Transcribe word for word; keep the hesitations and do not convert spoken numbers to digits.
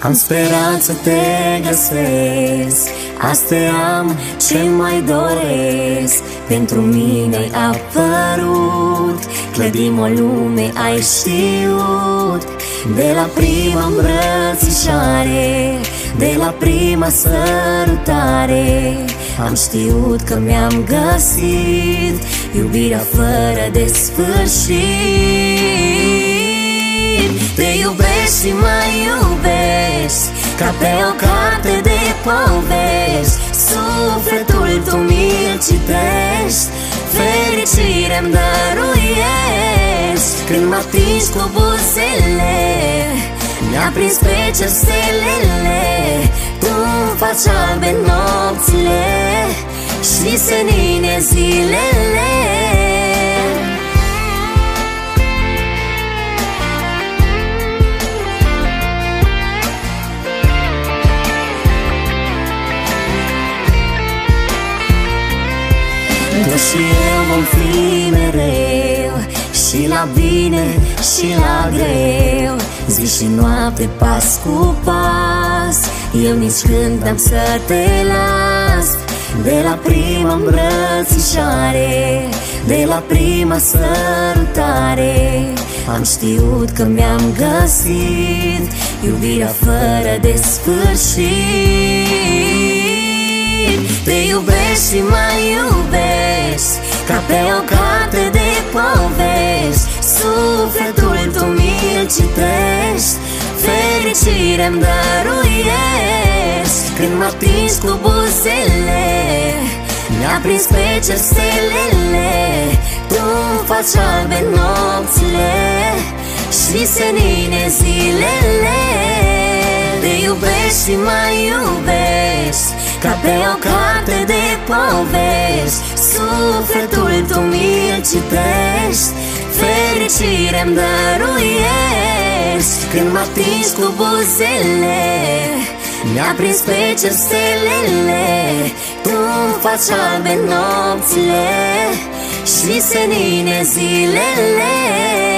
Am sperat să te găsesc, asta am ce mai doresc. Pentru mine ai apărut, clădim o lume, ai știut. De la prima îmbrățișare, de la prima sărutare, am știut că mi-am găsit iubirea fără de sfârșit. Te iubești și mă iubești, ca pe o carte de povești. Sufletul tu mi-l citești, fericire-mi dăruiești. Când mă atingi cu buzele, mi-a prins pe cer stelele. Tu-mi faci albe nopțile și senine zilele. Tu și eu vom fi mereu, și la bine și la greu, zi și noapte, pas cu pas. Eu nici când n-am să te las. De la prima îmbrățișare, de la prima sărutare, am știut că mi-am găsit iubirea fără de sfârșit. Te iubești și mă iubești, ca pe o carte de povești. Sufletul tu mi-l citești, fericire-mi dăruiești. Când mă atingi cu buzele, mi-a prins pe cer stelele. Tu-mi faci albe nopțile și senine zilele. Te iubești și mă iubești, ca pe o carte de povești. Sufletul tu mi-l citești, fericire-mi dăruiești. Când mă atingi cu buzele, mi-a prins pe cer stelele. Tu-mi faci albe nopțile și senine zilele.